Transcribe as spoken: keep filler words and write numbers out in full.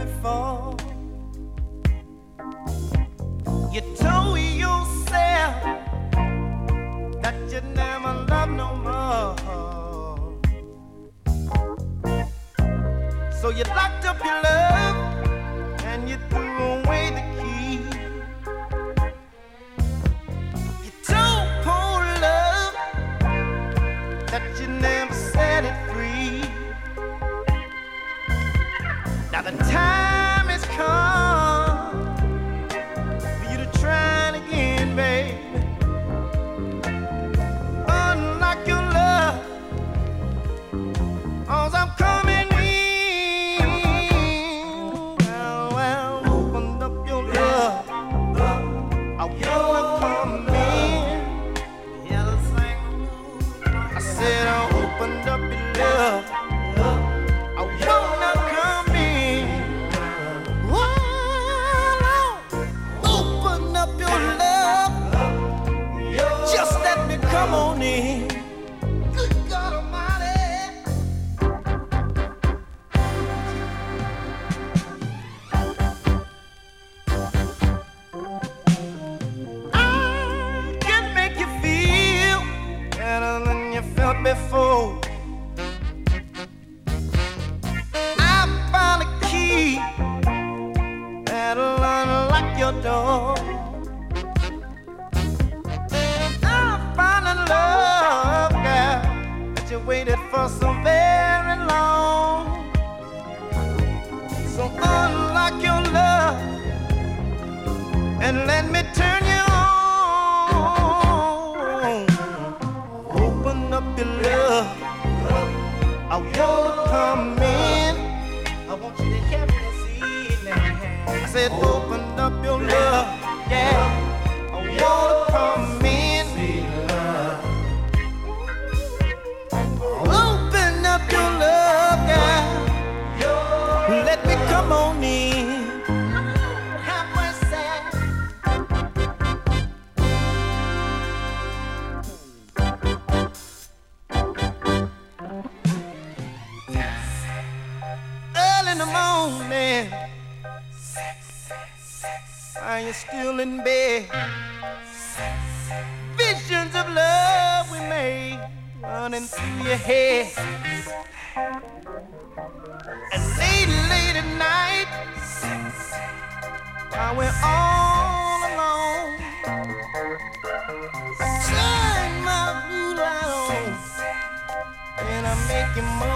before. You told yourself that you never love no more. So you locked up your love and you threw away the key. You told poor love that you never set it free. Now the time has come for you to try it again, baby. Unlock your love, 'cause I'm coming. Come on in. Good God Almighty. I can make you feel better than you felt before. I found a key that'll unlock your door. Love, girl, that you waited for so very long. So unlock your love and let me turn you on. Open up your love, I wanna come in. I want you to help me see now. I said open up your love, yeah, I wanna come in. Your love, girl, let me come on in. Have mercy. Early in the morning, are you still in bed? Visions of love we made running through your head. And late, late at night, while we're all alone, I turn my blue light on and I make you moan.